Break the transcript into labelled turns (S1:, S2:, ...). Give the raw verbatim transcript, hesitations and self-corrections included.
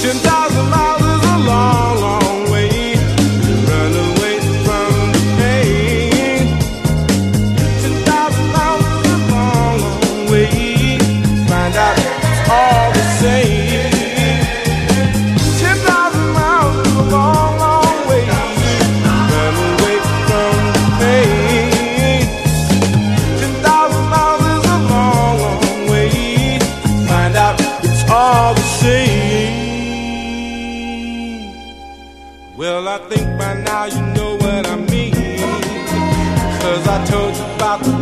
S1: Ten thousand miles is a long, long way to run away from the pain. Ten thousand miles is a long, long way to find out it's all the same. Ten thousand miles is a long, long way to run away from the pain. Ten thousand miles is a long, long way to find out it's all the same. Well, I think by now you know what I mean, 'cause I told you about the